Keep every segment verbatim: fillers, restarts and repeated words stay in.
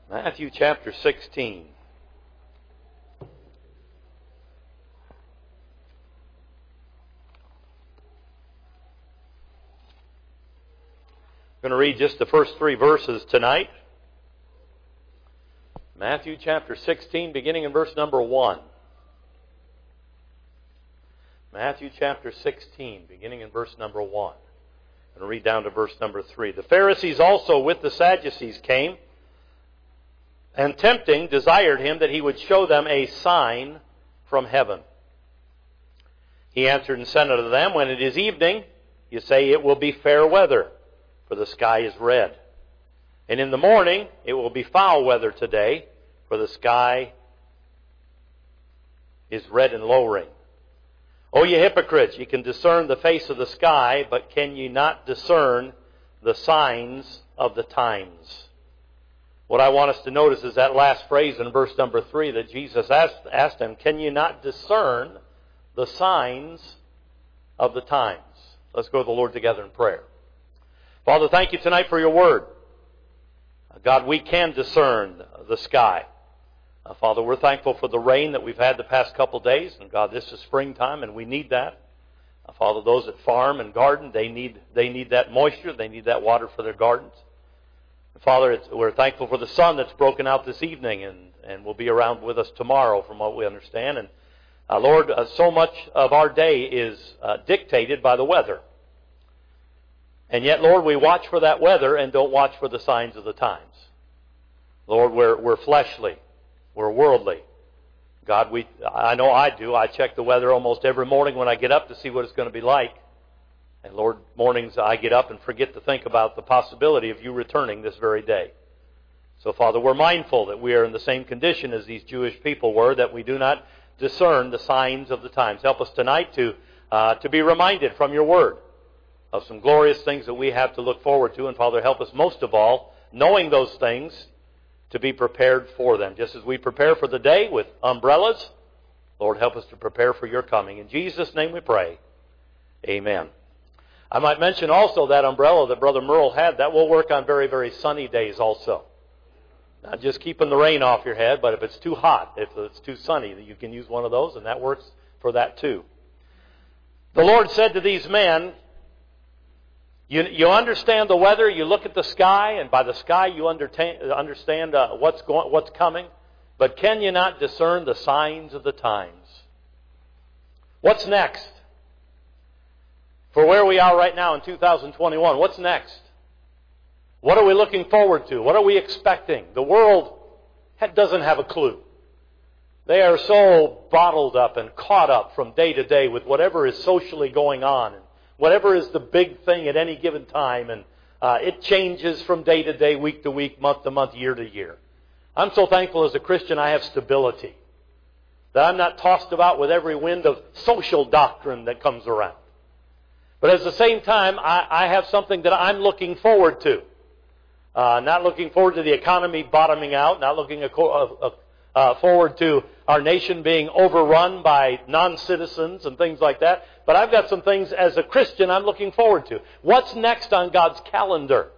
Matthew chapter sixteen. I'm going to read just the first three verses tonight. Matthew chapter sixteen, beginning in verse number one. Matthew chapter sixteen, beginning in verse number one. I'm going to read down to verse number three. The Pharisees also with the Sadducees came, and tempting desired him that he would show them a sign from heaven. He answered and said unto them, When it is evening, you say it will be fair weather, for the sky is red. And in the morning it will be foul weather today, for the sky is red and lowering. O ye hypocrites, ye can discern the face of the sky, but can ye not discern the signs of the times? What I want us to notice is that last phrase in verse number three that Jesus asked, asked him, Can you not discern the signs of the times? Let's go to the Lord together in prayer. Father, thank you tonight for your word. God, we can discern the sky. Uh, Father, we're thankful for the rain that we've had the past couple days. And God, this is springtime and we need that. Uh, Father, those that farm and garden, they need they need that moisture. They need that water for their gardens. And Father, it's, we're thankful for the sun that's broken out this evening and, and will be around with us tomorrow from what we understand. And uh, Lord, uh, so much of our day is uh, dictated by the weather. And yet, Lord, we watch for that weather and don't watch for the signs of the times. Lord, we're, we're fleshly. We're worldly. God, we I know I do. I check the weather almost every morning when I get up to see what it's going to be like. And Lord, mornings I get up and forget to think about the possibility of you returning this very day. So, Father, we're mindful that we are in the same condition as these Jewish people were, that we do not discern the signs of the times. Help us tonight to uh, to be reminded from your word of some glorious things that we have to look forward to. And, Father, help us most of all, knowing those things, to be prepared for them. Just as we prepare for the day with umbrellas, Lord, help us to prepare for your coming. In Jesus' name we pray. Amen. I might mention also that umbrella that Brother Merle had, that will work on very, very sunny days also. Not just keeping the rain off your head, but if it's too hot, if it's too sunny, you can use one of those, and that works for that too. The Lord said to these men, You, you understand the weather, you look at the sky, and by the sky you understand uh, what's going, what's coming. But can you not discern the signs of the times? What's next? For where we are right now in two thousand twenty-one, what's next? What are we looking forward to? What are we expecting? The world doesn't have a clue. They are so bottled up and caught up from day to day with whatever is socially going on. Whatever is the big thing at any given time, and uh, it changes from day to day, week to week, month to month, year to year. I'm so thankful as a Christian I have stability, that I'm not tossed about with every wind of social doctrine that comes around. But at the same time, I, I have something that I'm looking forward to. Uh, not looking forward to the economy bottoming out, not looking a, a, Uh, forward to our nation being overrun by non-citizens and things like that. But I've got some things as a Christian I'm looking forward to. What's next on God's calendar?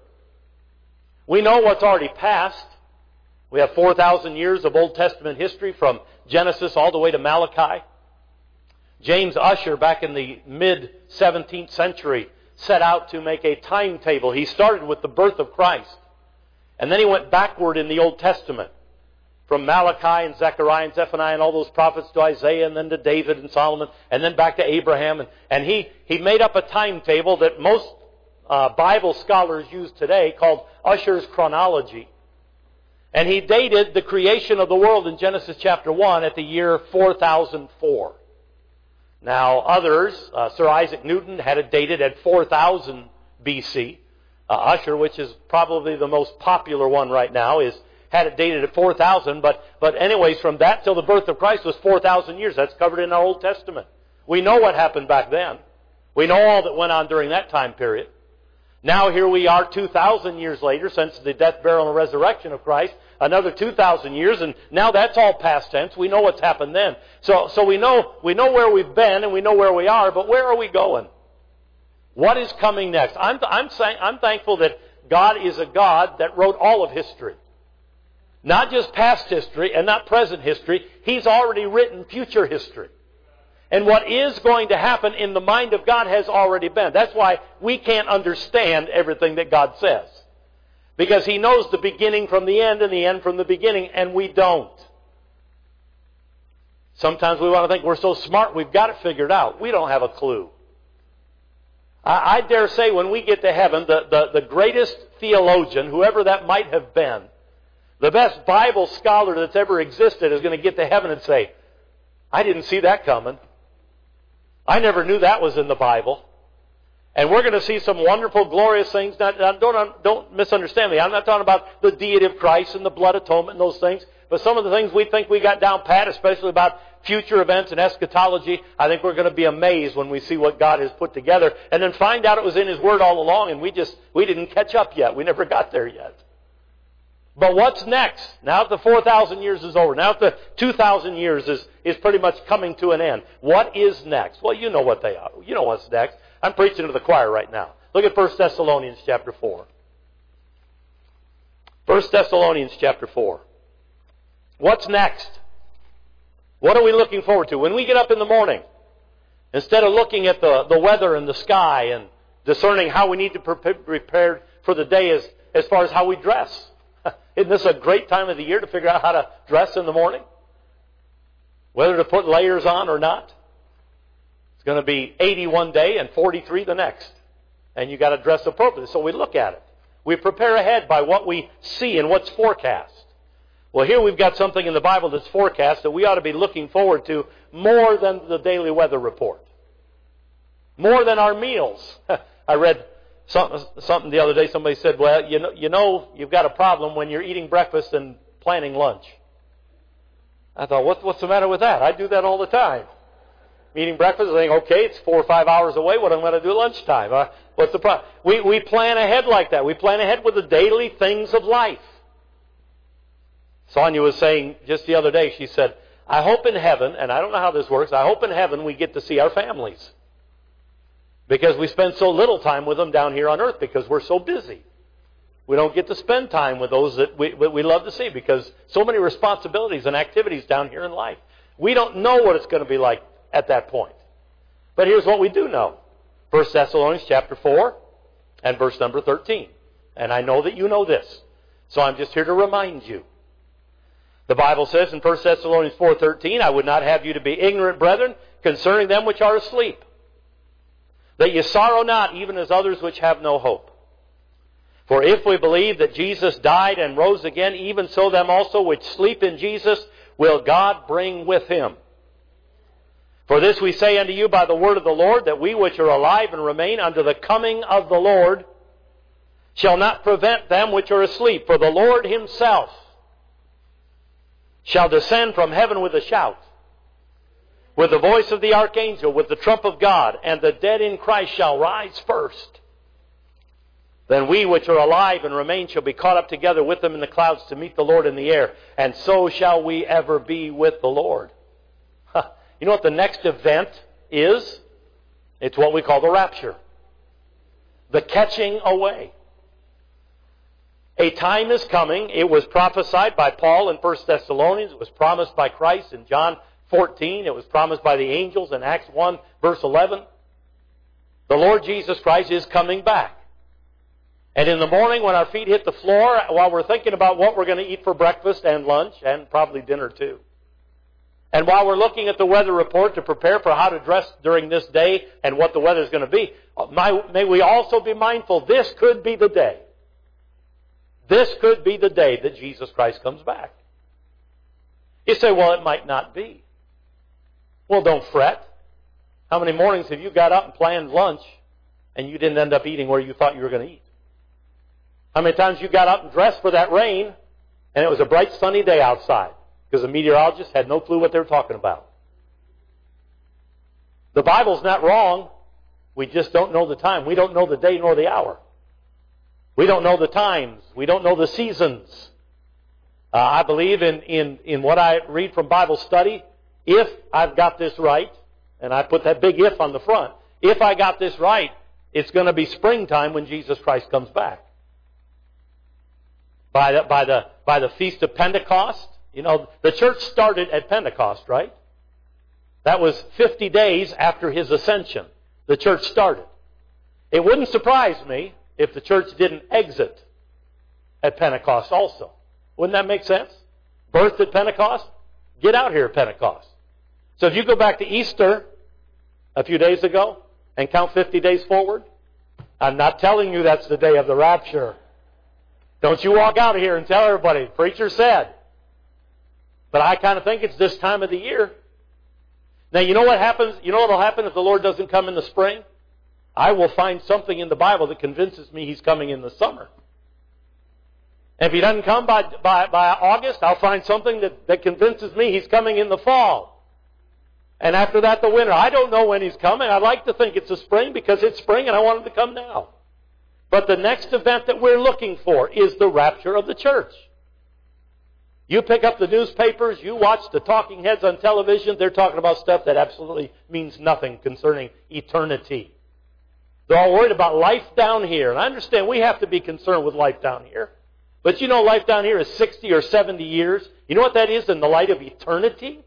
We know what's already passed. We have four thousand years of Old Testament history from Genesis all the way to Malachi. James Ussher, back in the mid-seventeenth century, set out to make a timetable. He started with the birth of Christ. And then he went backward in the Old Testament, from Malachi and Zechariah and Zephaniah and all those prophets to Isaiah and then to David and Solomon and then back to Abraham. And, and he, he made up a timetable that most uh, Bible scholars use today called Ussher's chronology. And he dated the creation of the world in Genesis chapter one at the year four thousand four. Now others, uh, Sir Isaac Newton had it dated at four thousand B C. Uh, Ussher, which is probably the most popular one right now, is had it dated at four thousand, but, but anyways, from that till the birth of Christ was four thousand years. That's covered in our Old Testament. We know what happened back then. We know all that went on during that time period. Now here we are two thousand years later, since the death, burial, and resurrection of Christ, another two thousand years, and now that's all past tense. We know what's happened then. So, so we know, we know where we've been and we know where we are, but where are we going? What is coming next? I'm, I'm saying, I'm thankful that God is a God that wrote all of history. Not just past history and not present history. He's already written future history. And what is going to happen in the mind of God has already been. That's why we can't understand everything that God says. Because He knows the beginning from the end and the end from the beginning, and we don't. Sometimes we want to think we're so smart, we've got it figured out. We don't have a clue. I, I dare say when we get to heaven, the, the, the greatest theologian, whoever that might have been, the best Bible scholar that's ever existed is going to get to heaven and say, I didn't see that coming. I never knew that was in the Bible. And we're going to see some wonderful, glorious things. Now, don't, don't misunderstand me. I'm not talking about the deity of Christ and the blood atonement and those things. But some of the things we think we got down pat, especially about future events and eschatology, I think we're going to be amazed when we see what God has put together. And then find out it was in His Word all along and we just, we didn't catch up yet. We never got there yet. But what's next? Now that the four thousand years is over, now that the two thousand years is, is pretty much coming to an end, what is next? Well, you know what they are. You know what's next. I'm preaching to the choir right now. Look at First Thessalonians chapter four. First Thessalonians chapter four. What's next? What are we looking forward to? When we get up in the morning, instead of looking at the, the weather and the sky and discerning how we need to be prepared for the day as, as far as how we dress. Isn't this a great time of the year to figure out how to dress in the morning? Whether to put layers on or not. It's going to be eighty one day and forty-three the next. And you've got to dress appropriately. So we look at it. We prepare ahead by what we see and what's forecast. Well, here we've got something in the Bible that's forecast that we ought to be looking forward to more than the daily weather report. More than our meals. I read something, something the other day. Somebody said, well, you know, you know you've got a problem when you're eating breakfast and planning lunch. I thought, what, what's the matter with that? I do that all the time. Eating breakfast, I think, okay, it's four or five hours away. What am I going to do at lunchtime? Uh, what's the problem? We, we plan ahead like that. We plan ahead with the daily things of life. Sonia was saying just the other day, she said, I hope in heaven, and I don't know how this works, I hope in heaven we get to see our families. Because we spend so little time with them down here on earth because we're so busy. We don't get to spend time with those that we, we love to see because so many responsibilities and activities down here in life. We don't know what it's going to be like at that point. But here's what we do know. First Thessalonians chapter four and verse number thirteen. And I know that you know this. So I'm just here to remind you. The Bible says in First Thessalonians four thirteen, I would not have you to be ignorant, brethren, concerning them which are asleep, that ye sorrow not, even as others which have no hope. For if we believe that Jesus died and rose again, even so them also which sleep in Jesus will God bring with Him. For this we say unto you by the word of the Lord, that we which are alive and remain unto the coming of the Lord shall not prevent them which are asleep. For the Lord Himself shall descend from heaven with a shout, with the voice of the archangel, with the trump of God, and the dead in Christ shall rise first. Then we which are alive and remain shall be caught up together with them in the clouds to meet the Lord in the air, and so shall we ever be with the Lord. Huh. You know what the next event is? It's what we call the rapture. The catching away. A time is coming. It was prophesied by Paul in First Thessalonians. It was promised by Christ in John fourteen. It was promised by the angels in Acts one, verse eleven. The Lord Jesus Christ is coming back. And in the morning when our feet hit the floor, while we're thinking about what we're going to eat for breakfast and lunch, and probably dinner too, and while we're looking at the weather report to prepare for how to dress during this day and what the weather is going to be, may we also be mindful this could be the day. This could be the day that Jesus Christ comes back. You say, well, it might not be. Well, don't fret. How many mornings have you got up and planned lunch and you didn't end up eating where you thought you were going to eat? How many times you got up and dressed for that rain and it was a bright sunny day outside because the meteorologists had no clue what they were talking about? The Bible's not wrong. We just don't know the time. We don't know the day nor the hour. We don't know the times. We don't know the seasons. Uh, I believe in, in, in what I read from Bible study. If I've got this right, and I put that big if on the front, if I got this right, it's going to be springtime when Jesus Christ comes back. by the, by the, by the Feast of Pentecost. You know, the church started at Pentecost, right? That was fifty days after His ascension. The church started. It wouldn't surprise me if the church didn't exit at Pentecost also. Wouldn't that make sense? Birthed at Pentecost, get out here at Pentecost. So if you go back to Easter a few days ago and count fifty days forward, I'm not telling you that's the day of the rapture. Don't you walk out of here and tell everybody, preacher said. But I kind of think it's this time of the year. Now, you know what happens? You know what will happen if the Lord doesn't come in the spring? I will find something in the Bible that convinces me He's coming in the summer. And if He doesn't come by, by, by August, I'll find something that, that convinces me He's coming in the fall. And after that, the winter. I don't know when He's coming. I'd like to think it's the spring because it's spring and I want Him to come now. But the next event that we're looking for is the rapture of the church. You pick up the newspapers, you watch the talking heads on television, they're talking about stuff that absolutely means nothing concerning eternity. They're all worried about life down here. And I understand we have to be concerned with life down here. But you know life down here is sixty or seventy years. You know what that is in the light of eternity?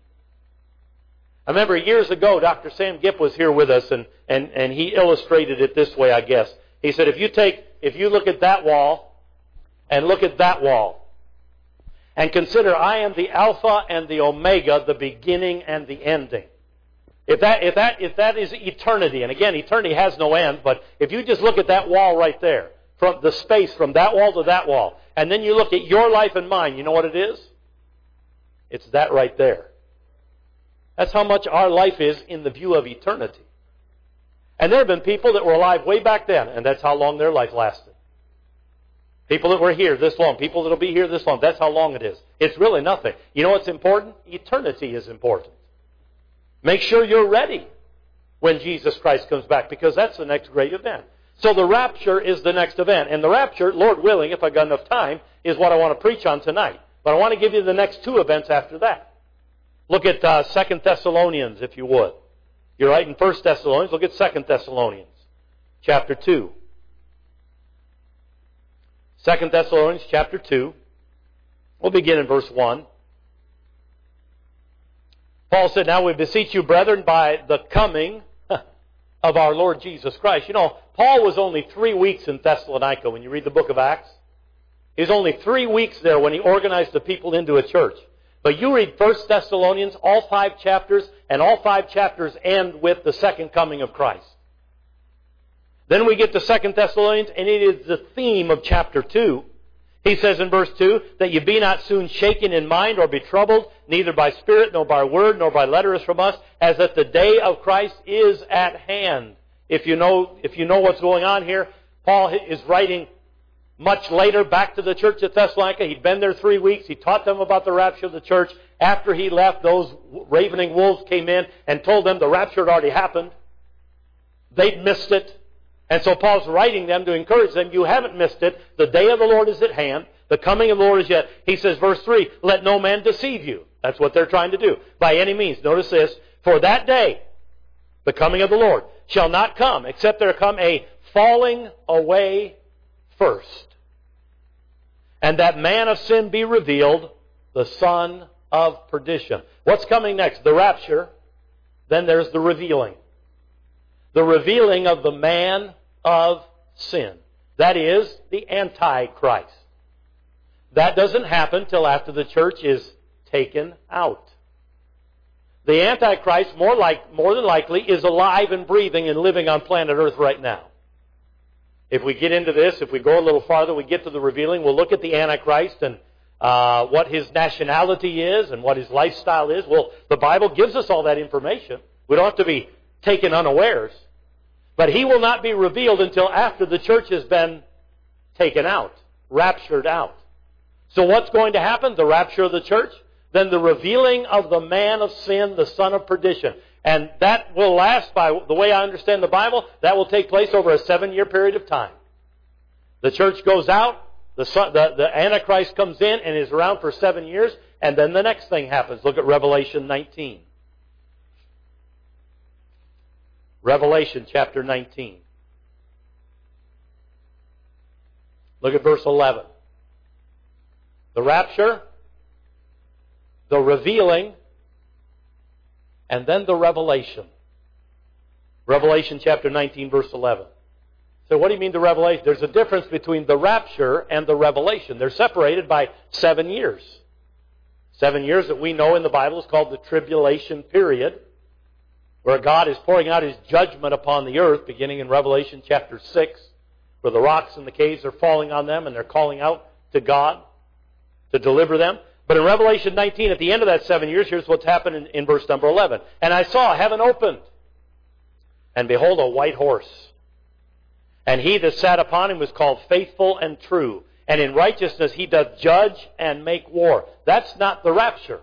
I remember years ago, Doctor Sam Gipp was here with us, and, and, and he illustrated it this way, I guess. He said, if you take, if you look at that wall, and look at that wall, and consider I am the Alpha and the Omega, the beginning and the ending. If that, if that, if that is eternity, and again, eternity has no end, but if you just look at that wall right there, from the space from that wall to that wall, and then you look at your life and mine, you know what it is? It's that right there. That's how much our life is in the view of eternity. And there have been people that were alive way back then, and that's how long their life lasted. People that were here this long, people that will be here this long, that's how long it is. It's really nothing. You know what's important? Eternity is important. Make sure you're ready when Jesus Christ comes back, because that's the next great event. So the rapture is the next event. And the rapture, Lord willing, if I've got enough time, is what I want to preach on tonight. But I want to give you the next two events after that. Look at uh, Second Thessalonians, if you would. You're right in First Thessalonians. Look at Second Thessalonians, chapter two. Second Thessalonians, chapter two. We'll begin in verse one. Paul said, now we beseech you, brethren, by the coming of our Lord Jesus Christ. You know, Paul was only three weeks in Thessalonica when you read the book of Acts. He was only three weeks there when he organized the people into a church. But you read First Thessalonians, all five chapters, and all five chapters end with the second coming of Christ. Then we get to Second Thessalonians, and it is the theme of chapter two. He says in verse two, that you be not soon shaken in mind or be troubled, neither by spirit, nor by word, nor by letters from us, as that the day of Christ is at hand. If you know, if you know what's going on here, Paul is writing much later back to the church at Thessalonica. He'd been there three weeks. He taught them about the rapture of the church. After he left, those ravening wolves came in and told them the rapture had already happened. They'd missed it. And so Paul's writing them to encourage them, you haven't missed it. The day of the Lord is at hand. The coming of the Lord is yet. He says, verse three, let no man deceive you. That's what they're trying to do. By any means. Notice this. For that day, the coming of the Lord, shall not come, except there come a falling away first. And that man of sin be revealed, the son of perdition. What's coming next? The rapture. Then there's the revealing. The revealing of the man of sin. That is the Antichrist. That doesn't happen till after the church is taken out. The Antichrist, more like, more than likely, is alive and breathing and living on planet Earth right now. If we get into this, if we go a little farther, we get to the revealing, we'll look at the Antichrist and uh, what his nationality is and what his lifestyle is. Well, the Bible gives us all that information. We don't have to be taken unawares. But he will not be revealed until after the church has been taken out, raptured out. So what's going to happen? The rapture of the church, then the revealing of the man of sin, the son of perdition. And that will last, by the way I understand the Bible, that will take place over a seven-year period of time. The church goes out, the, son, the, the Antichrist comes in and is around for seven years, and then the next thing happens. Look at Revelation nineteen. Revelation chapter nineteen. Look at verse eleven. The rapture, the revealing, and then the revelation. Revelation chapter nineteen, verse eleven. So what do you mean the revelation? There's a difference between the rapture and the revelation. They're separated by seven years. Seven years that we know in the Bible is called the tribulation period, where God is pouring out His judgment upon the earth, beginning in Revelation chapter six, where the rocks in the caves are falling on them and they're calling out to God to deliver them. But in Revelation nineteen, at the end of that seven years, here's what's happened in, in verse number eleven. And I saw heaven opened, and behold, a white horse. And he that sat upon him was called Faithful and True. And in righteousness he doth judge and make war. That's not the rapture.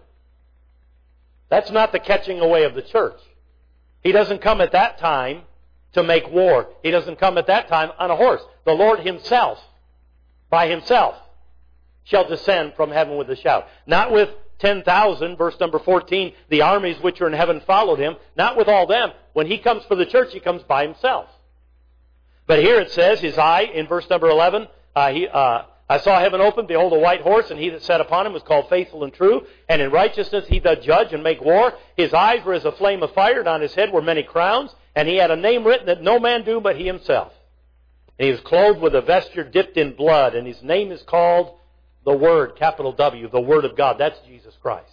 That's not the catching away of the church. He doesn't come at that time to make war. He doesn't come at that time on a horse. The Lord Himself, by Himself, shall descend from heaven with a shout. Not with ten thousand, verse number fourteen, the armies which are in heaven followed Him. Not with all them. When He comes for the church, He comes by Himself. But here it says, His eye, in verse number eleven, uh, he, uh, I saw heaven open, behold a white horse, and he that sat upon him was called Faithful and True. And in righteousness he doth judge and make war. His eyes were as a flame of fire, and on his head were many crowns. And he had a name written that no man knew but he himself. And he was clothed with a vesture dipped in blood, and his name is called the Word, capital W, the Word of God. That's Jesus Christ.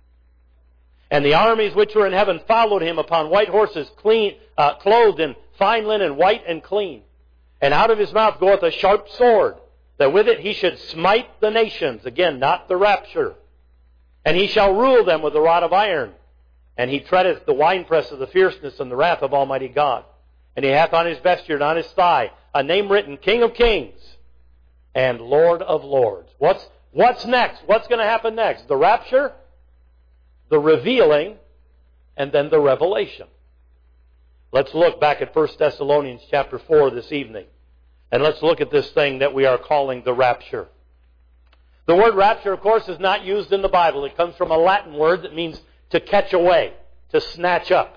And the armies which were in heaven followed him upon white horses, clean, uh, clothed in fine linen, white and clean. And out of his mouth goeth a sharp sword, that with it he should smite the nations. Again, not the rapture. And he shall rule them with a rod of iron. And he treadeth the winepress of the fierceness and the wrath of Almighty God. And he hath on his vesture and on his thigh a name written, King of Kings and Lord of Lords. What's, what's next? What's going to happen next? The rapture, the revealing, and then the revelation. Let's look back at First Thessalonians chapter four this evening. And let's look at this thing that we are calling the rapture. The word rapture, of course, is not used in the Bible. It comes from a Latin word that means to catch away, to snatch up.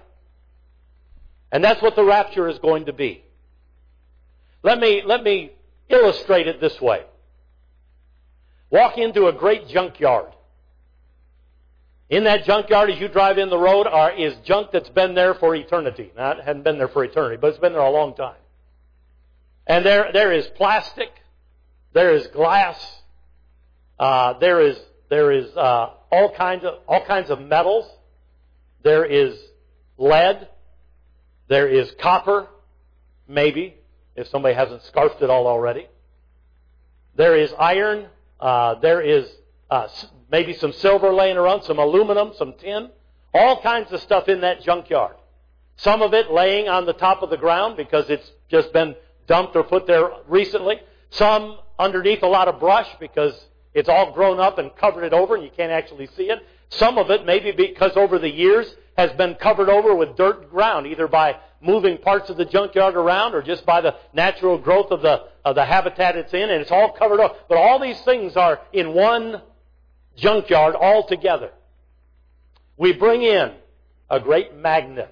And that's what the rapture is going to be. Let me, let me illustrate it this way. Walk into a great junkyard. In that junkyard, as you drive in the road, are, is junk that's been there for eternity. Now, it hadn't been there for eternity, but it's been there a long time. And there, there is plastic, there is glass, uh, there is, there is uh, all kinds of all kinds of metals. There is lead, there is copper, maybe if somebody hasn't scarfed it all already. There is iron. Uh, there is uh, maybe some silver laying around, some aluminum, some tin, all kinds of stuff in that junkyard. Some of it laying on the top of the ground because it's just been dumped or put there recently. Some underneath a lot of brush because it's all grown up and covered it over and you can't actually see it. Some of it maybe because over the years has been covered over with dirt and ground, either by moving parts of the junkyard around or just by the natural growth of the of the habitat it's in, and it's all covered up. But all these things are in one junkyard all together. We bring in a great magnet.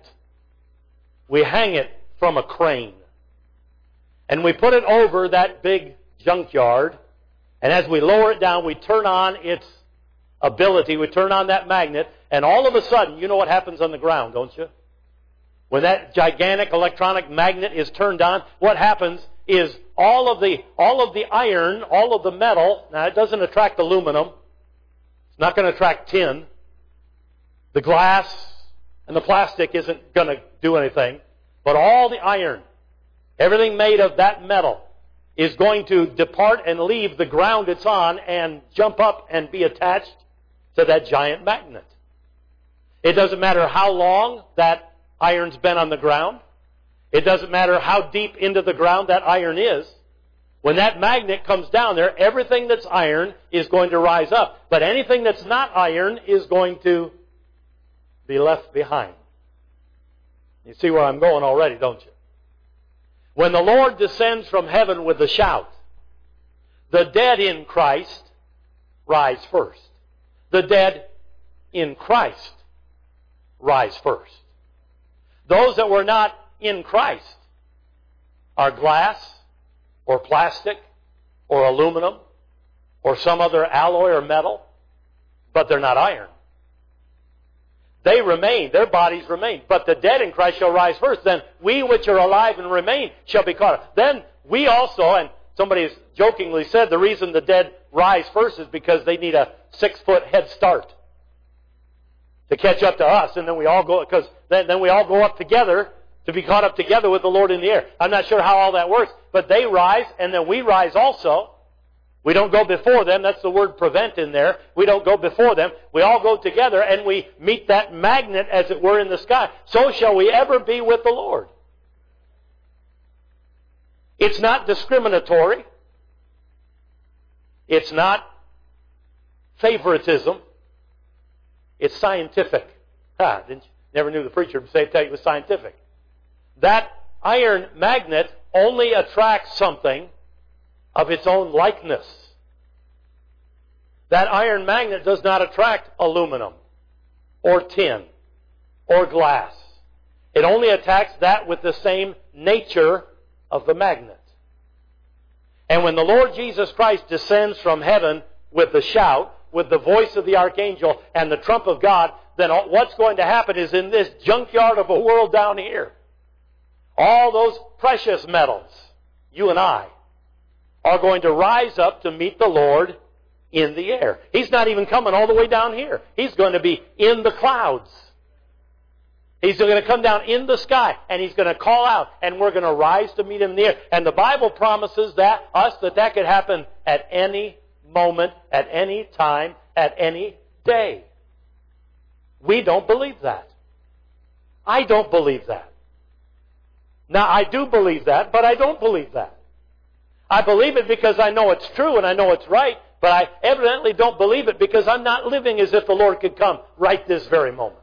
We hang it from a crane. And we put it over that big junkyard. And as we lower it down, we turn on its ability. We turn on that magnet. And all of a sudden, you know what happens on the ground, don't you? When that gigantic electronic magnet is turned on, what happens is all of the all of the iron, all of the metal, now it doesn't attract aluminum. It's not going to attract tin. The glass and the plastic isn't going to do anything. But all the iron, everything made of that metal, is going to depart and leave the ground it's on and jump up and be attached to that giant magnet. It doesn't matter how long that iron's been on the ground. It doesn't matter how deep into the ground that iron is. When that magnet comes down there, everything that's iron is going to rise up. But anything that's not iron is going to be left behind. You see where I'm going already, don't you? When the Lord descends from heaven with a shout, the dead in Christ rise first. The dead in Christ rise first. Those that were not in Christ are glass or plastic or aluminum or some other alloy or metal, but they're not iron. They remain, their bodies remain. But the dead in Christ shall rise first. Then we which are alive and remain shall be caught up. Then we also, and somebody has jokingly said the reason the dead rise first is because they need a six-foot head start to catch up to us. And then we all go, because then, then we all go up together to be caught up together with the Lord in the air. I'm not sure how all that works, but they rise and then we rise also. We don't go before them. That's the word prevent in there. We don't go before them. We all go together and we meet that magnet, as it were, in the sky. So shall we ever be with the Lord. It's not discriminatory. It's not favoritism. It's scientific. Ah, didn't you? Never knew the preacher would say tell you it was scientific. That iron magnet only attracts something of its own likeness. That iron magnet does not attract aluminum or tin or glass. It only attacks that with the same nature of the magnet. And when the Lord Jesus Christ descends from heaven with the shout, with the voice of the archangel and the trump of God, then what's going to happen is in this junkyard of a world down here, all those precious metals, you and I, are going to rise up to meet the Lord in the air. He's not even coming all the way down here. He's going to be in the clouds. He's going to come down in the sky, and He's going to call out, and we're going to rise to meet Him in the air. And the Bible promises that us that that could happen at any moment, at any time, at any day. We don't believe that. I don't believe that. Now, I do believe that, but I don't believe that. I believe it because I know it's true and I know it's right, but I evidently don't believe it because I'm not living as if the Lord could come right this very moment.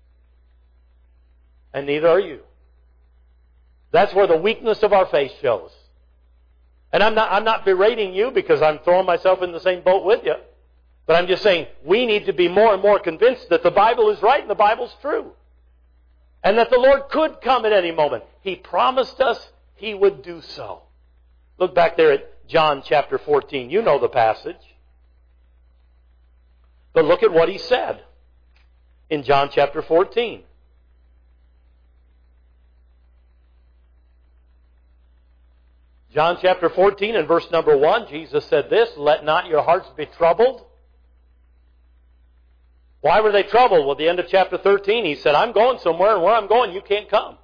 And neither are you. That's where the weakness of our faith shows. And I'm not, I'm not berating you because I'm throwing myself in the same boat with you. But I'm just saying we need to be more and more convinced that the Bible is right and the Bible's true. And that the Lord could come at any moment. He promised us He would do so. Look back there at John chapter fourteen. You know the passage. But look at what He said in John chapter fourteen. John chapter fourteen and verse number one, Jesus said this, "Let not your hearts be troubled." Why were they troubled? Well, at the end of chapter thirteen, He said, "I'm going somewhere, and where I'm going, you can't come."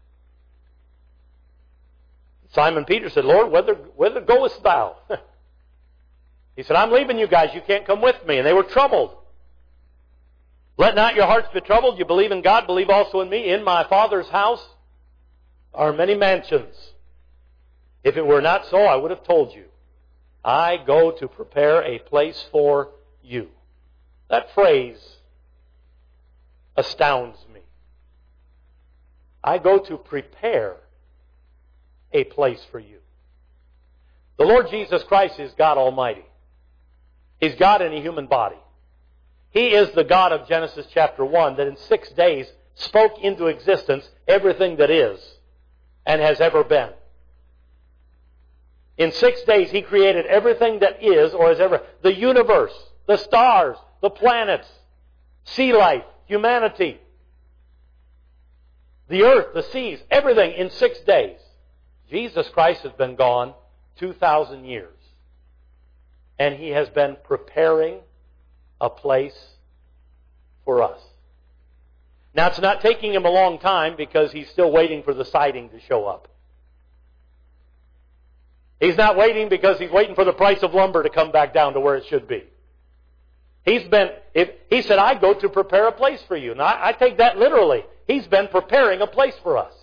Simon Peter said, "Lord, whither, whither goest thou?" He said, "I'm leaving you guys. You can't come with me." And they were troubled. "Let not your hearts be troubled. You believe in God, believe also in me. In my Father's house are many mansions. If it were not so, I would have told you. I go to prepare a place for you." That phrase astounds me. I go to prepare a place for you. The Lord Jesus Christ is God Almighty. He's God in a human body. He is the God of Genesis chapter one that in six days spoke into existence everything that is and has ever been. In six days He created everything that is or has ever, the universe, the stars, the planets, sea life, humanity, the earth, the seas, everything in six days. Jesus Christ has been gone two thousand years. And He has been preparing a place for us. Now, it's not taking Him a long time because He's still waiting for the siding to show up. He's not waiting because He's waiting for the price of lumber to come back down to where it should be. He's been, if, He said, "I go to prepare a place for you." And I, I take that literally. He's been preparing a place for us.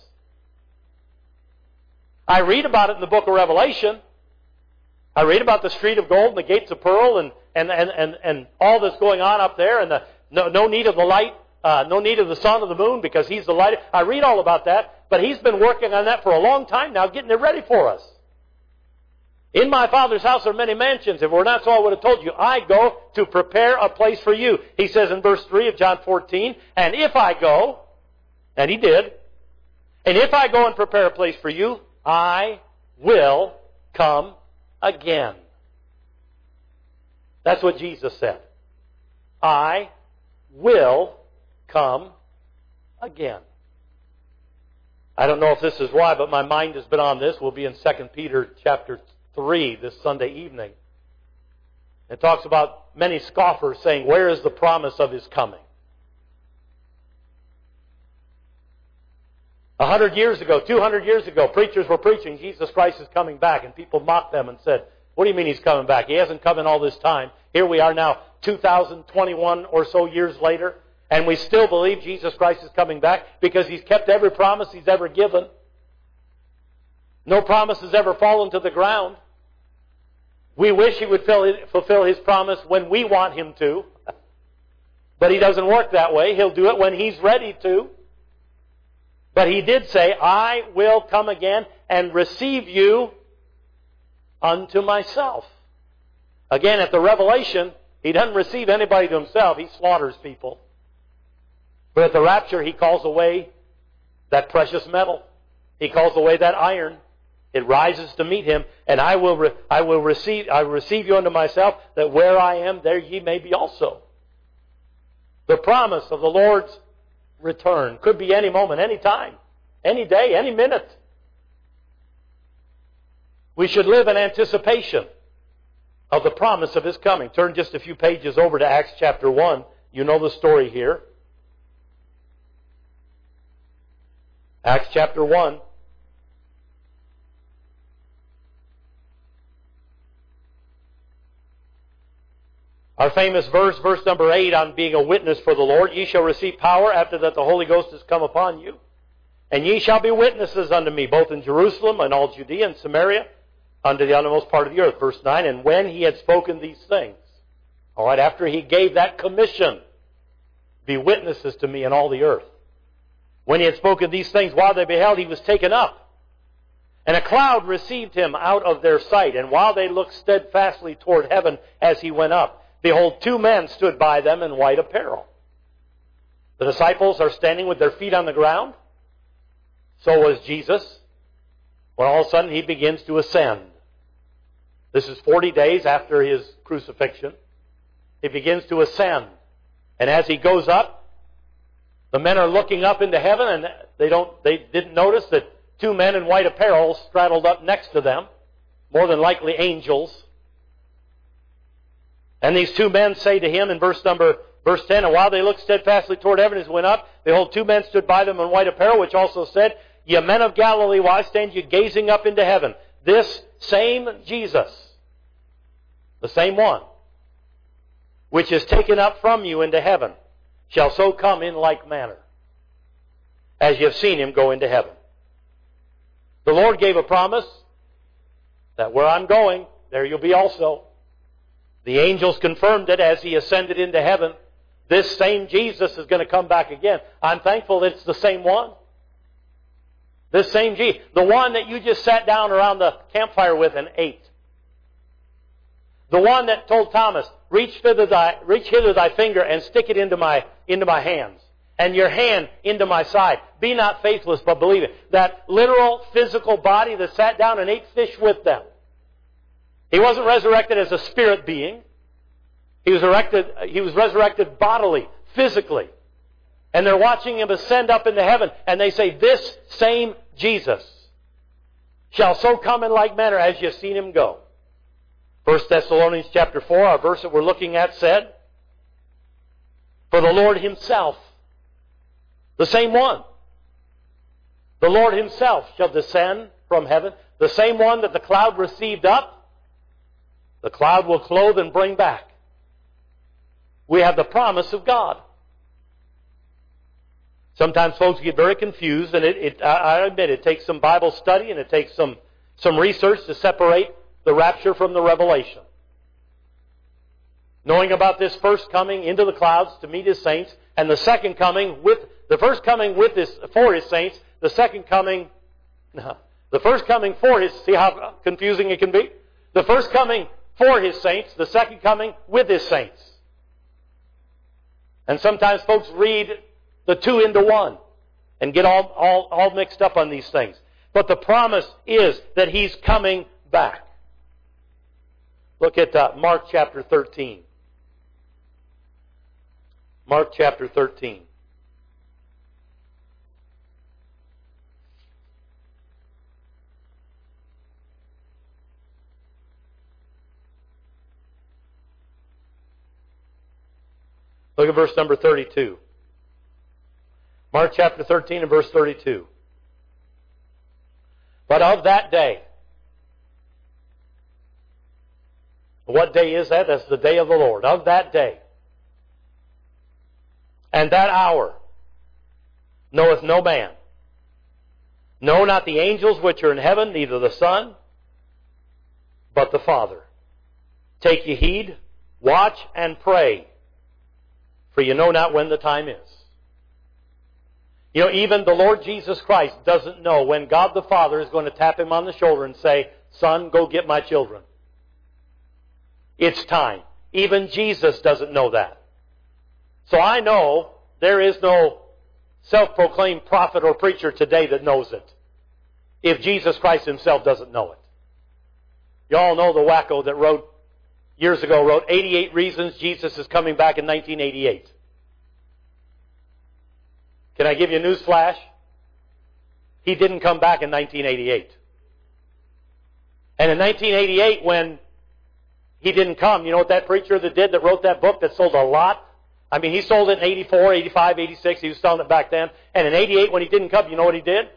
I read about it in the book of Revelation. I read about the street of gold and the gates of pearl and, and, and, and, and all that's going on up there and the no, no need of the light, uh, no need of the sun or the moon because He's the light. I read all about that, but He's been working on that for a long time now, getting it ready for us. In my Father's house are many mansions. If it were not so, I would have told you. I go to prepare a place for you. He says in verse three of John fourteen, "And if I go," and He did, "and if I go and prepare a place for you, I will come again." That's what Jesus said. I will come again. I don't know if this is why, but my mind has been on this. We'll be in Second Peter chapter three this Sunday evening. It talks about many scoffers saying, where is the promise of His coming? A hundred years ago, two hundred years ago, preachers were preaching, Jesus Christ is coming back, and people mocked them and said, what do you mean He's coming back? He hasn't come in all this time. Here we are now, two thousand twenty-one or so years later, and we still believe Jesus Christ is coming back because He's kept every promise He's ever given. No promise has ever fallen to the ground. We wish He would fulfill His promise when we want Him to, but He doesn't work that way. He'll do it when He's ready to. But He did say, I will come again and receive you unto myself. Again, at the revelation, He doesn't receive anybody to Himself. He slaughters people. But at the rapture, He calls away that precious metal. He calls away that iron. It rises to meet Him, and I will re- I will receive I will receive you unto myself, that where I am, there ye may be also. The promise of the Lord's return could be any moment, any time, any day, any minute. We should live in anticipation of the promise of His coming. Turn just a few pages over to Acts chapter one. You know the story here. Acts chapter one. Our famous verse, verse number eight, on being a witness for the Lord. Ye shall receive power after that the Holy Ghost has come upon you. And ye shall be witnesses unto me, both in Jerusalem and all Judea and Samaria, unto the uttermost part of the earth. Verse nine, and when He had spoken these things, all right, after He gave that commission, be witnesses to me in all the earth. When He had spoken these things, while they beheld, He was taken up. And a cloud received Him out of their sight. And while they looked steadfastly toward heaven as He went up, behold, two men stood by them in white apparel. The disciples are standing with their feet on the ground. So was Jesus. When all of a sudden He begins to ascend. This is forty days after His crucifixion. He begins to ascend. And as He goes up, the men are looking up into heaven, and they don't they didn't notice that two men in white apparel straddled up next to them, more than likely angels. And these two men say to Him in verse number verse ten, and while they looked steadfastly toward heaven as He went up, behold, two men stood by them in white apparel, which also said, Ye men of Galilee, why stand ye gazing up into heaven? This same Jesus, the same one, which is taken up from you into heaven, shall so come in like manner, as ye have seen Him go into heaven. The Lord gave a promise that where I'm going, there you'll be also. The angels confirmed it as He ascended into heaven. This same Jesus is going to come back again. I'm thankful that it's the same one. This same Jesus. The one that you just sat down around the campfire with and ate. The one that told Thomas, reach hither thy, reach hither thy finger and stick it into my, into my hands. And your hand into my side. Be not faithless, but believe it. That literal, physical body that sat down and ate fish with them. He wasn't resurrected as a spirit being. He was erected, he was resurrected bodily, physically. And they're watching Him ascend up into heaven. And they say, this same Jesus shall so come in like manner as you've seen Him go. First Thessalonians chapter four, our verse that we're looking at, said, for the Lord Himself, the same one, the Lord Himself shall descend from heaven, the same one that the cloud received up, the cloud will clothe and bring back. We have the promise of God. Sometimes folks get very confused, and it, it, I admit it takes some Bible study and it takes some, some research to separate the rapture from the revelation. Knowing about this first coming into the clouds to meet His saints, and the second coming with the first coming with His for His saints, the second coming, no, the first coming for His. See how confusing it can be. The first coming for His saints, the second coming with His saints. And sometimes folks read the two into one and get all, all, all mixed up on these things. But the promise is that He's coming back. Look at uh, Mark chapter thirteen. Mark chapter thirteen. Look at verse number thirty-two. Mark chapter thirteen and verse thirty-two. But of that day. What day is that? That's the day of the Lord. Of that day. And that hour knoweth no man. No, not the angels which are in heaven, neither the Son, but the Father. Take ye heed, watch and pray, for you know not when the time is. You know, even the Lord Jesus Christ doesn't know when God the Father is going to tap him on the shoulder and say, Son, go get my children. It's time. Even Jesus doesn't know that. So I know there is no self-proclaimed prophet or preacher today that knows it, if Jesus Christ himself doesn't know it. You all know the wacko that wrote, years ago, wrote eighty-eight Reasons Jesus is Coming Back in nineteen eighty-eight. Can I give you a news flash? He didn't come back in nineteen eighty-eight. And in nineteen eighty-eight, when he didn't come, you know what that preacher that did, that wrote that book that sold a lot? I mean, he sold it in eighty-four, eighty-five, eighty-six. He was selling it back then. And in eighty-eight, when he didn't come, you know what he did?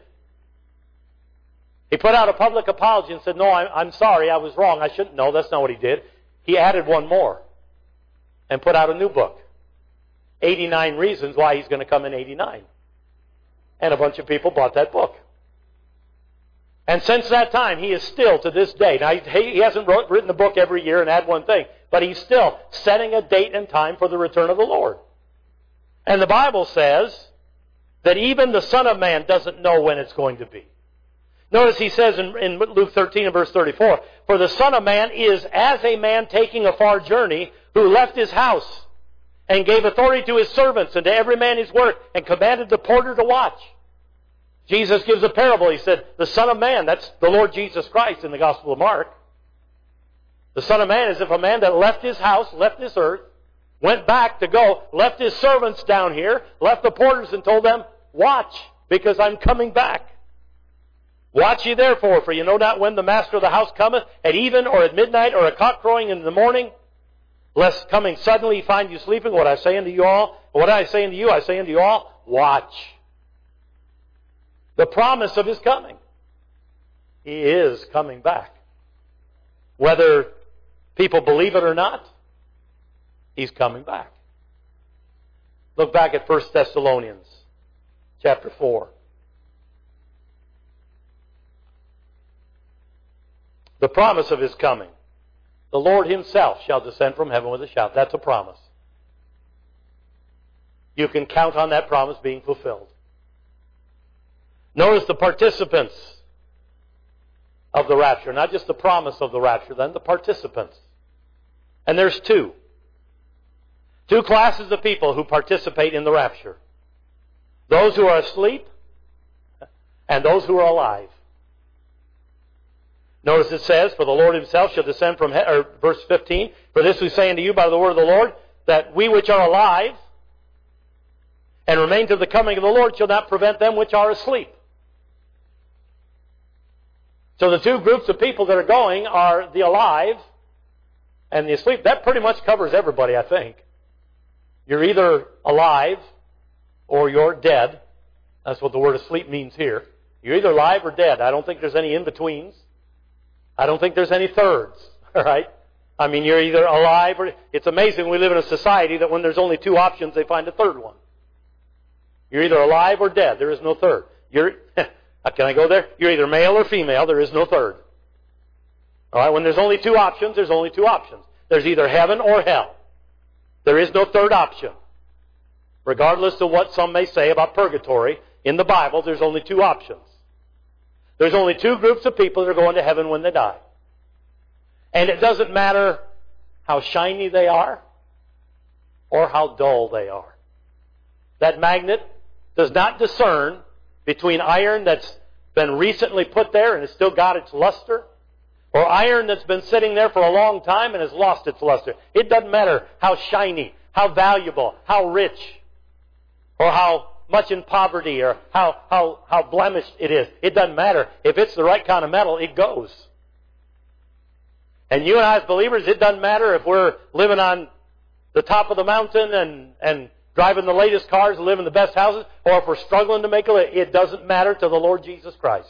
He put out a public apology and said, no, I'm, I'm sorry, I was wrong. I shouldn't know. That's not what he did. He added one more and put out a new book. eighty-nine Reasons Why He's Going to Come in eighty-nine. And a bunch of people bought that book. And since that time, he is still, to this day, now he hasn't wrote, written a book every year and add one thing, but he's still setting a date and time for the return of the Lord. And the Bible says that even the Son of Man doesn't know when it's going to be. Notice he says in, in Luke thirteen and verse thirty-four, For the Son of Man is as a man taking a far journey, who left his house, and gave authority to his servants, and to every man his work, and commanded the porter to watch. Jesus gives a parable. He said, the Son of Man, that's the Lord Jesus Christ in the Gospel of Mark. The Son of Man is if a man that left his house, left this earth, went back to go, left his servants down here, left the porters and told them, watch, because I'm coming back. Watch ye therefore, for you know not when the master of the house cometh, at even or at midnight or a cock crowing in the morning, lest coming suddenly find you sleeping. What I say unto you all, what I say unto you, I say unto you all, watch. The promise of His coming. He is coming back. Whether people believe it or not, He's coming back. Look back at First Thessalonians chapter four. The promise of His coming. The Lord Himself shall descend from heaven with a shout. That's a promise. You can count on that promise being fulfilled. Notice the participants of the rapture. Not just the promise of the rapture, then the participants. And there's two. Two classes of people who participate in the rapture. Those who are asleep and those who are alive. Notice it says, For the Lord Himself shall descend from heaven, or verse fifteen, For this we say unto you by the word of the Lord, that we which are alive and remain till the coming of the Lord shall not prevent them which are asleep. So the two groups of people that are going are the alive and the asleep. That pretty much covers everybody, I think. You're either alive or you're dead. That's what the word asleep means here. You're either alive or dead. I don't think there's any in-betweens. I don't think there's any thirds. All right? I mean, you're either alive or... It's amazing we live in a society that when there's only two options, they find a third one. You're either alive or dead. There is no third. You're... Can I go there? You're either male or female. There is no third. All right? When there's only two options, there's only two options. There's either heaven or hell. There is no third option. Regardless of what some may say about purgatory, in the Bible, there's only two options. There's only two groups of people that are going to heaven when they die. And it doesn't matter how shiny they are or how dull they are. That magnet does not discern between iron that's been recently put there and has still got its luster, Or iron that's been sitting there for a long time and has lost its luster. It doesn't matter how shiny, how valuable, how rich, or how much in poverty, or how, how, how blemished it is. It doesn't matter. If it's the right kind of metal, it goes. And you and I as believers, it doesn't matter if we're living on the top of the mountain and, and driving the latest cars and living in the best houses, or if we're struggling to make a living. It doesn't matter to the Lord Jesus Christ.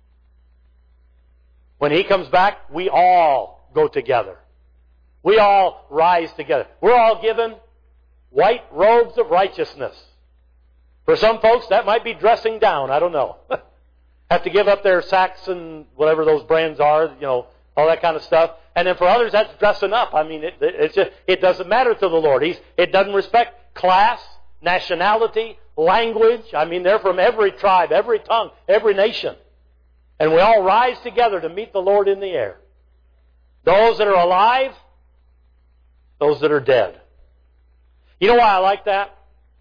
When He comes back, we all go together. We all rise together. We're all given white robes of righteousness. For some folks, that might be dressing down. I don't know. Have to give up their sacks and whatever those brands are, you know, all that kind of stuff. And then for others, that's dressing up. I mean, it, it's just, it doesn't matter to the Lord. He's, it doesn't respect class, nationality, language. I mean, they're from every tribe, every tongue, every nation. And we all rise together to meet the Lord in the air. Those that are alive, those that are dead. You know why I like that?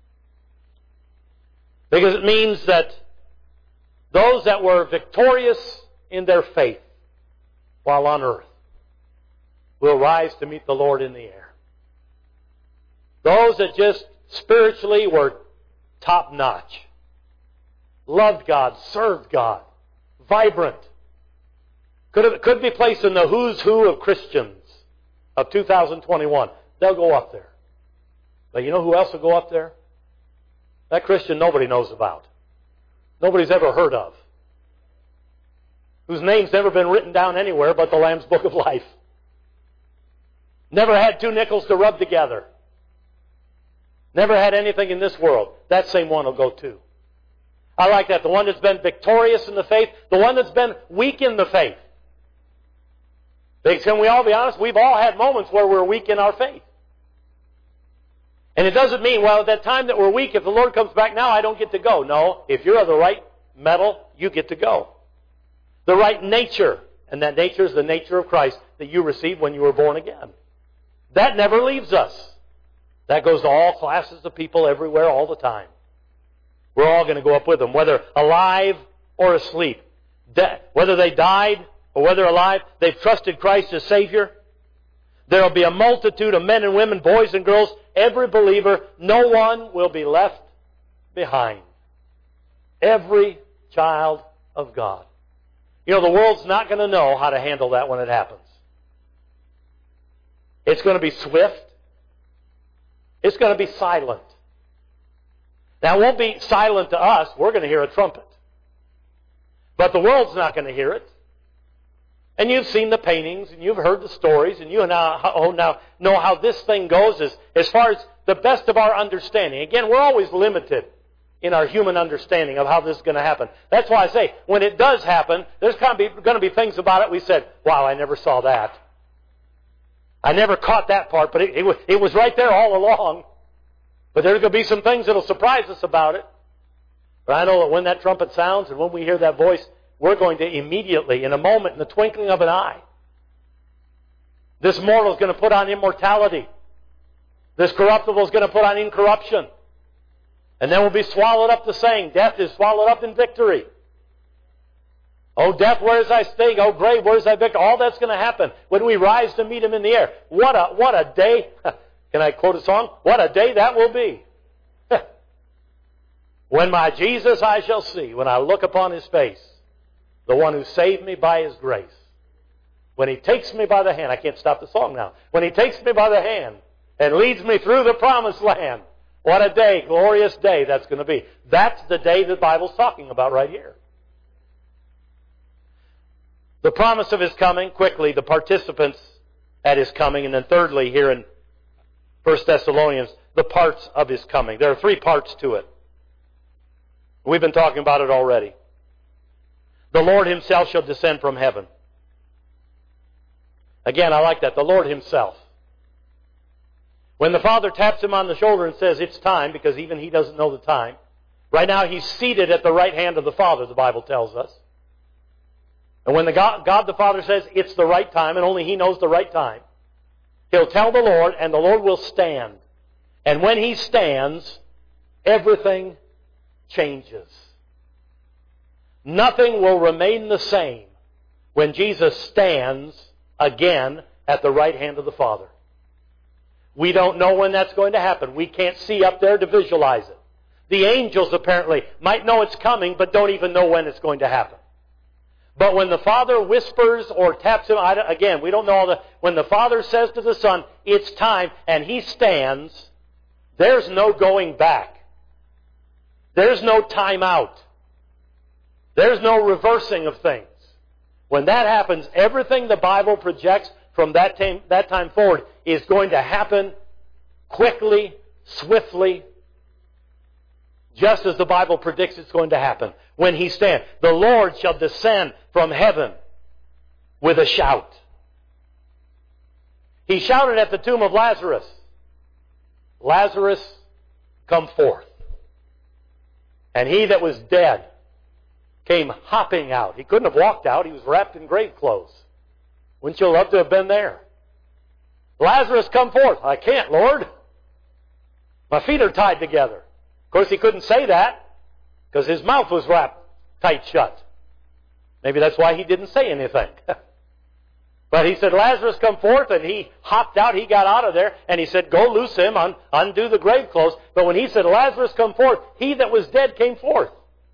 Because it means that those that were victorious in their faith while on earth will rise to meet the Lord in the air. Those that just spiritually were top-notch, loved God, served God, vibrant, could, have, could be placed in the who's who of Christians of two thousand twenty-one. They'll go up there. But you know who else will go up there? That Christian nobody knows about. Nobody's ever heard of. Whose name's never been written down anywhere but the Lamb's Book of Life. Never had two nickels to rub together. Never had anything in this world. That same one will go too. I like that. The one that's been victorious in the faith. The one that's been weak in the faith. Can we all be honest? We've all had moments where we're weak in our faith. And it doesn't mean, well, at that time that we're weak, if the Lord comes back now, I don't get to go. No, if you're of the right metal, you get to go. The right nature, and that nature is the nature of Christ that you received when you were born again. That never leaves us. That goes to all classes of people everywhere all the time. We're all going to go up with them, whether alive or asleep. De- whether they died or whether alive, they've trusted Christ as Savior. There will be a multitude of men and women, boys and girls, every believer. No one will be left behind. Every child of God. You know, the world's not going to know how to handle that when it happens. It's going to be swift. It's going to be silent. Now, it won't be silent to us. We're going to hear a trumpet. But the world's not going to hear it. And you've seen the paintings, and you've heard the stories, and you now, now know how this thing goes as, as far as the best of our understanding. Again, we're always limited in our human understanding of how this is going to happen. That's why I say, when it does happen, there's going to be, going to be things about it we said, wow, I never saw that. I never caught that part, but it, it, was, it was right there all along. But there's going to be some things that will surprise us about it. But I know that when that trumpet sounds and when we hear that voice, we're going to immediately, in a moment, in the twinkling of an eye, this mortal is going to put on immortality. This corruptible is going to put on incorruption. And then we'll be swallowed up to saying, death is swallowed up in victory. Oh, death, where is thy sting? Oh, grave, where is thy victory? All that's going to happen when we rise to meet Him in the air. What a, what a day. Can I quote a song? What a day that will be. When my Jesus I shall see, when I look upon His face, the one who saved me by His grace. When He takes me by the hand, I can't stop the song now. When He takes me by the hand and leads me through the promised land. What a day, glorious day that's going to be. That's the day the Bible's talking about right here. The promise of His coming, quickly, the participants at His coming, and then thirdly, here in First Thessalonians, the parts of His coming. There are three parts to it. We've been talking about it already. The Lord Himself shall descend from heaven. Again, I like that. The Lord Himself. When the Father taps Him on the shoulder and says, it's time, because even He doesn't know the time. Right now He's seated at the right hand of the Father, the Bible tells us. And when the God, God the Father says, it's the right time, and only He knows the right time, He'll tell the Lord, and the Lord will stand. And when He stands, everything changes. Nothing will remain the same when Jesus stands again at the right hand of the Father. We don't know when that's going to happen. We can't see up there to visualize it. The angels apparently might know it's coming, but don't even know when it's going to happen. But when the Father whispers or taps him, I don't, again, we don't know all the... When the Father says to the Son, it's time, and He stands, there's no going back. There's no time out. There's no reversing of things. When that happens, everything the Bible projects from that time, that time forward is going to happen quickly, swiftly, just as the Bible predicts it's going to happen. When He stands, the Lord shall descend from heaven with a shout. He shouted at the tomb of Lazarus, Lazarus, come forth. And he that was dead came hopping out. He couldn't have walked out. He was wrapped in grave clothes. Wouldn't you love to have been there? Lazarus, come forth. I can't, Lord. My feet are tied together. Of course, he couldn't say that because his mouth was wrapped tight shut. Maybe that's why he didn't say anything. But he said, Lazarus, come forth, and he hopped out. He got out of there, and he said, go loose him, un- undo the grave clothes. But when he said, Lazarus, come forth, he that was dead came forth.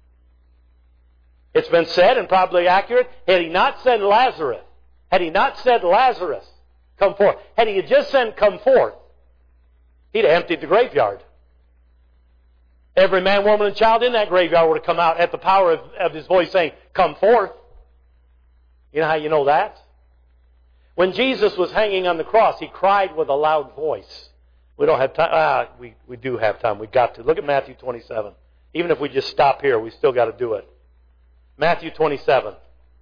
It's been said, and probably accurate, had he not said Lazarus, had he not said Lazarus, come forth, had he just said come forth, he'd have emptied the graveyard. Every man, woman, and child in that graveyard would have come out at the power of, of his voice saying, come forth. You know how you know that? When Jesus was hanging on the cross, He cried with a loud voice. We don't have time. Ah, we, we do have time. We've got to. Look at Matthew twenty-seven. Even if we just stop here, we still got to do it. Matthew twenty-seven.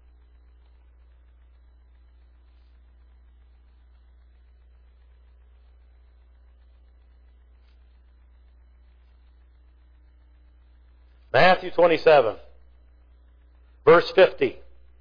Matthew twenty-seven, verse fifty.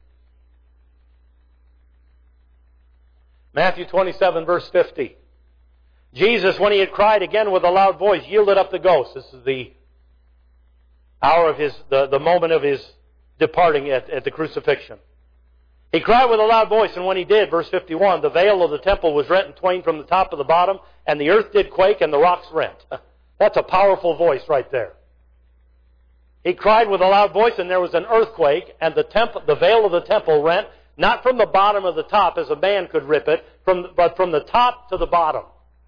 Matthew twenty-seven, verse fifty. Jesus, when He had cried again with a loud voice, yielded up the ghost. This is the hour of His, the, the moment of His departing at, at the crucifixion. He cried with a loud voice, and when He did, verse fifty-one, the veil of the temple was rent in twain from the top to the bottom, and the earth did quake, and the rocks rent. That's a powerful voice right there. He cried with a loud voice, and there was an earthquake, and the temple, the veil of the temple rent, not from the bottom of the top as a man could rip it, from, but from the top to the bottom.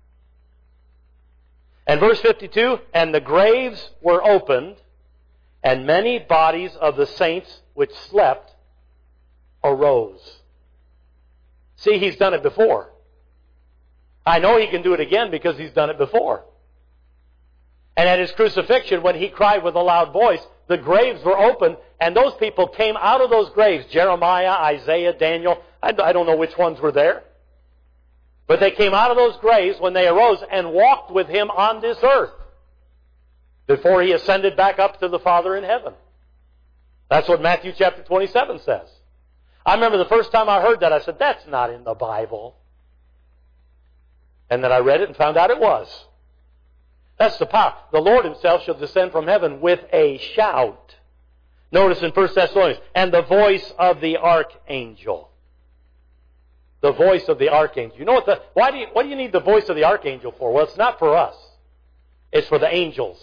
And verse fifty-two, and the graves were opened, and many bodies of the saints which slept arose. See, He's done it before. I know He can do it again because He's done it before. And at His crucifixion, when He cried with a loud voice, the graves were opened, and those people came out of those graves. Jeremiah, Isaiah, Daniel, I don't know which ones were there. But they came out of those graves when they arose and walked with Him on this earth before He ascended back up to the Father in heaven. That's what Matthew chapter twenty-seven says. I remember the first time I heard that, I said, that's not in the Bible. And then I read it and found out it was. That's the power. The Lord Himself shall descend from heaven with a shout. Notice in First Thessalonians, and the voice of the archangel. The voice of the archangel. You know what the, why do you, what do you need the voice of the archangel for? Well, it's not for us. It's for the angels.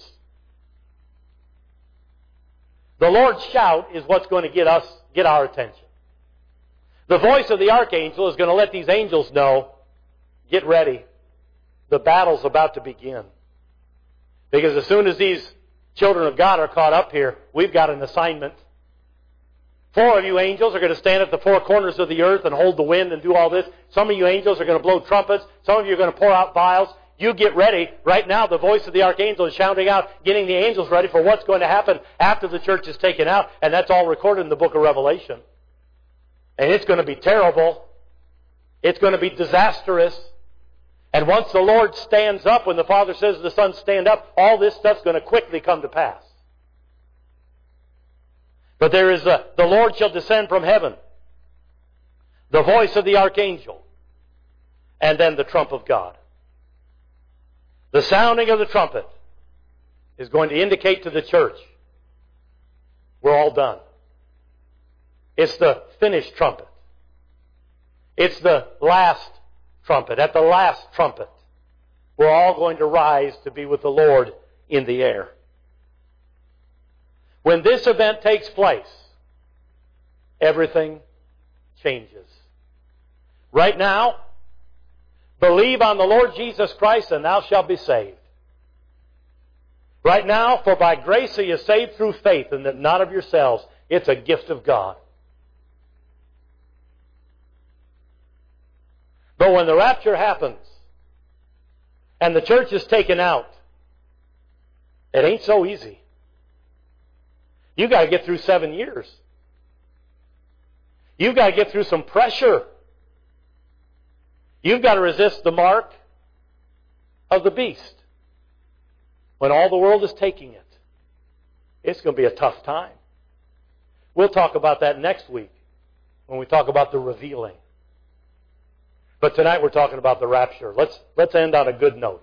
The Lord's shout is what's going to get us, get our attention. The voice of the archangel is going to let these angels know, get ready. The battle's about to begin. Because as soon as these children of God are caught up here, we've got an assignment. Four of you angels are going to stand at the four corners of the earth and hold the wind and do all this. Some of you angels are going to blow trumpets. Some of you are going to pour out vials. You get ready. Right now, the voice of the archangel is shouting out, getting the angels ready for what's going to happen after the church is taken out. And that's all recorded in the book of Revelation. And it's going to be terrible. It's going to be disastrous. And once the Lord stands up, when the Father says to the Son, stand up, all this stuff's going to quickly come to pass. But there is a, the Lord shall descend from heaven, the voice of the archangel, and then the trump of God. The sounding of the trumpet is going to indicate to the church, we're all done. It's the finished trumpet. It's the last trumpet. At the last trumpet, we're all going to rise to be with the Lord in the air. When this event takes place, everything changes. Right now, believe on the Lord Jesus Christ and thou shalt be saved. Right now, for by grace are you saved through faith, and that not of yourselves. It's a gift of God. But when the rapture happens and the church is taken out, it ain't so easy. You've got to get through seven years. You've got to get through some pressure. You've got to resist the mark of the beast. When all the world is taking it, it's going to be a tough time. We'll talk about that next week when we talk about the revealing. But tonight we're talking about the rapture. Let's, let's end on a good note.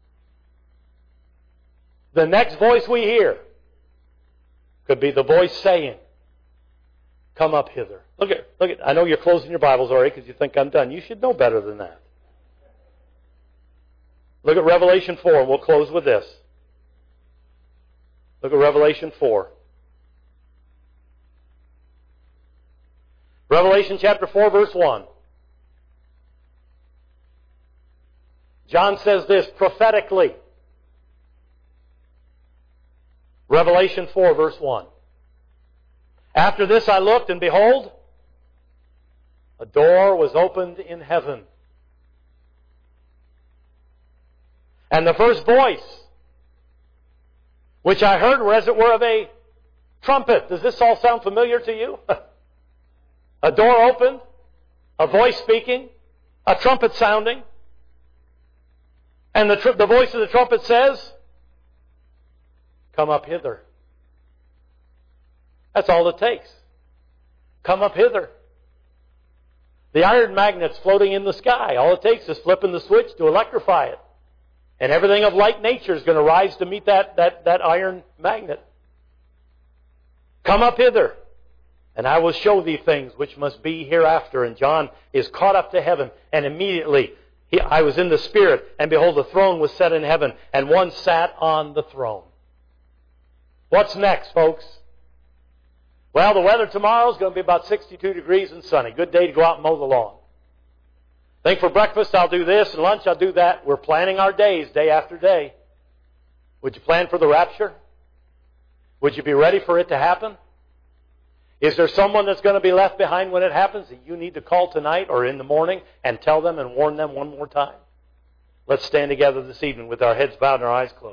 The next voice we hear could be the voice saying, come up hither. Look at, look at, I know you're closing your Bibles already because you think I'm done. You should know better than that. Look at Revelation four, and we'll close with this. Look at Revelation four. Revelation chapter four, verse one. John says this prophetically. Revelation four, verse one. After this I looked, and behold, a door was opened in heaven. And the first voice which I heard were as it were of a trumpet. Does this all sound familiar to you? A door opened, a voice speaking, a trumpet sounding, and the, tr- the voice of the trumpet says, come up hither. That's all it takes. Come up hither. The iron magnet's floating in the sky. All it takes is flipping the switch to electrify it. And everything of like nature is going to rise to meet that, that, that iron magnet. Come up hither, and I will show thee things which must be hereafter. And John is caught up to heaven, and immediately he, I was in the Spirit, and behold, the throne was set in heaven, and one sat on the throne. What's next, folks? Well, the weather tomorrow is going to be about sixty-two degrees and sunny. Good day to go out and mow the lawn. I think for breakfast I'll do this, and lunch I'll do that. We're planning our days, day after day. Would you plan for the rapture? Would you be ready for it to happen? Is there someone that's going to be left behind when it happens that you need to call tonight or in the morning and tell them and warn them one more time? Let's stand together this evening with our heads bowed and our eyes closed.